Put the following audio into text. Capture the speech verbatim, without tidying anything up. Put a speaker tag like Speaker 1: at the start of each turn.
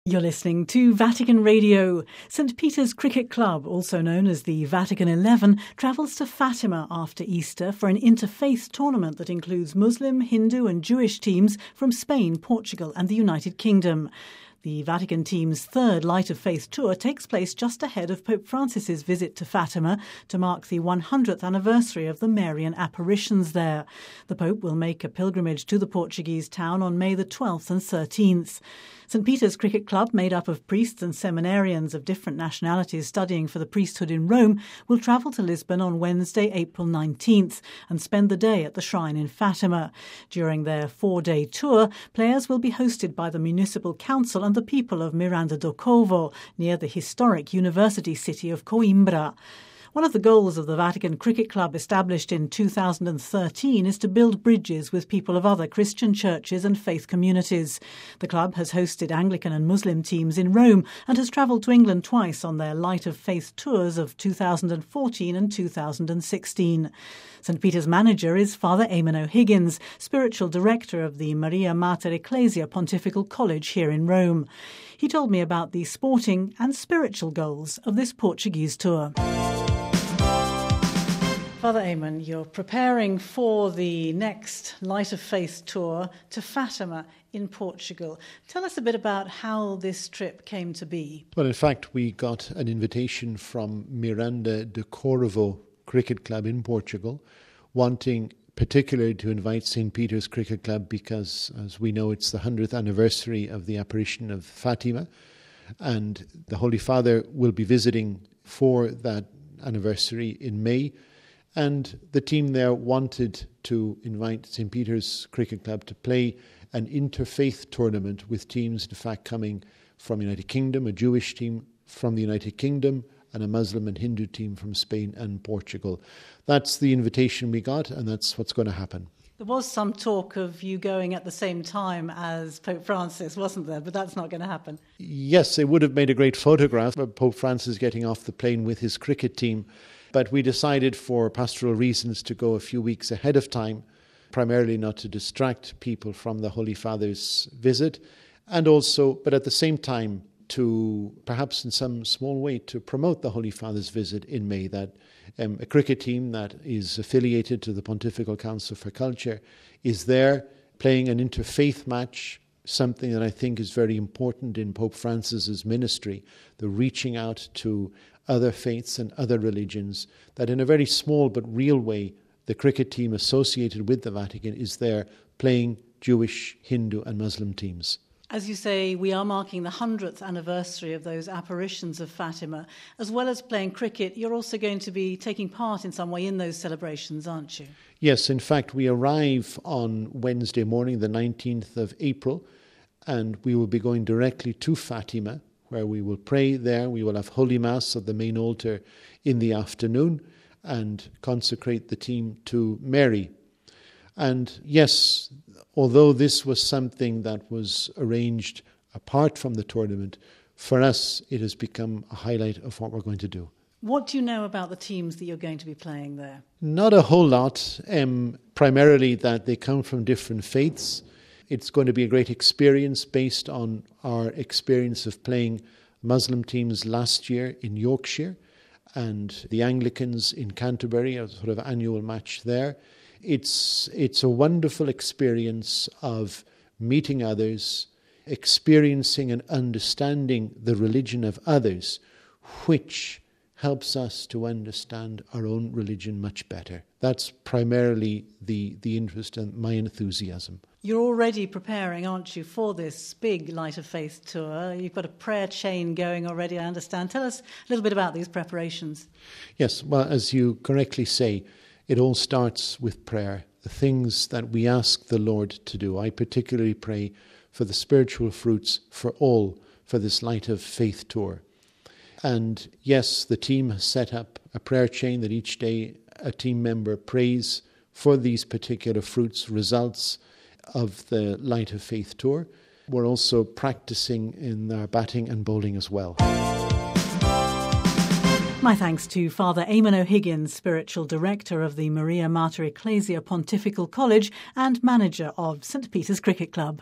Speaker 1: You're listening to Vatican Radio. St Peter's Cricket Club, also known as the Vatican Eleven, travels to Fatima after Easter for an interfaith tournament that includes Muslim, Hindu and Jewish teams from Spain, Portugal and the United Kingdom. The Vatican team's third Light of Faith tour takes place just ahead of Pope Francis's visit to Fatima to mark the one hundredth anniversary of the Marian apparitions there. The Pope will make a pilgrimage to the Portuguese town on May the twelfth and thirteenth. St Peter's Cricket Club, made up of priests and seminarians of different nationalities studying for the priesthood in Rome, will travel to Lisbon on Wednesday, April nineteenth, and spend the day at the shrine in Fatima. During their four-day tour, players will be hosted by the Municipal Council and the people of Miranda do Corvo, near the historic university city of Coimbra. One of the goals of the Vatican Cricket Club, established in two thousand thirteen, is to build bridges with people of other Christian churches and faith communities. The club has hosted Anglican and Muslim teams in Rome and has travelled to England twice on their Light of Faith tours of two thousand fourteen and two thousand sixteen. St Peter's manager is Father Eamon O'Higgins, spiritual director of the Maria Mater Ecclesia Pontifical College here in Rome. He told me about the sporting and spiritual goals of this Portuguese tour. Father Eamon, you're preparing for the next Light of Faith tour to Fatima in Portugal. Tell us a bit about how this trip came to be.
Speaker 2: Well, in fact, we got an invitation from Miranda do Corvo Cricket Club in Portugal, wanting particularly to invite St Peter's Cricket Club because, as we know, it's the one hundredth anniversary of the apparition of Fatima, and the Holy Father will be visiting for that anniversary in May. And the team there wanted to invite St Peter's Cricket Club to play an interfaith tournament with teams, in fact, coming from the United Kingdom, a Jewish team from the United Kingdom, and a Muslim and Hindu team from Spain and Portugal. That's the invitation we got, and that's what's going to happen.
Speaker 1: There was some talk of you going at the same time as Pope Francis, wasn't there? But that's not going to happen.
Speaker 2: Yes, it would have made a great photograph of Pope Francis getting off the plane with his cricket team. But we decided for pastoral reasons to go a few weeks ahead of time, primarily not to distract people from the Holy Father's visit, and also, but at the same time, to perhaps in some small way to promote the Holy Father's visit in May, that um, a cricket team that is affiliated to the Pontifical Council for Culture is there playing an interfaith match, something that I think is very important in Pope Francis's ministry, the reaching out to other faiths and other religions, that in a very small but real way, the cricket team associated with the Vatican is there playing Jewish, Hindu and Muslim teams.
Speaker 1: As you say, we are marking the one hundredth anniversary of those apparitions of Fatima. As well as playing cricket, you're also going to be taking part in some way in those celebrations, aren't you?
Speaker 2: Yes, in fact, we arrive on Wednesday morning, the nineteenth of April, and we will be going directly to Fatima, where we will pray there. We will have Holy Mass at the main altar in the afternoon and consecrate the team to Mary. And yes, although this was something that was arranged apart from the tournament, for us it has become a highlight of what we're going to do.
Speaker 1: What do you know about the teams that you're going to be playing there?
Speaker 2: Not a whole lot, um, primarily that they come from different faiths. It's going to be a great experience based on our experience of playing Muslim teams last year in Yorkshire and the Anglicans in Canterbury, a sort of annual match there. It's it's a wonderful experience of meeting others, experiencing and understanding the religion of others, which helps us to understand our own religion much better. That's primarily the, the interest and my enthusiasm.
Speaker 1: You're already preparing, aren't you, for this big Light of Faith tour? You've got a prayer chain going already, I understand. Tell us a little bit about these preparations.
Speaker 2: Yes, well, as you correctly say, it all starts with prayer, the things that we ask the Lord to do. I particularly pray for the spiritual fruits for all for this Light of Faith tour. And yes, the team has set up a prayer chain that each day a team member prays for these particular fruits, results of the Light of Faith tour. We're also practicing in our batting and bowling as well.
Speaker 1: My thanks to Father Eamon O'Higgins, Spiritual Director of the Maria Mater Ecclesia Pontifical College and manager of St Peter's Cricket Club.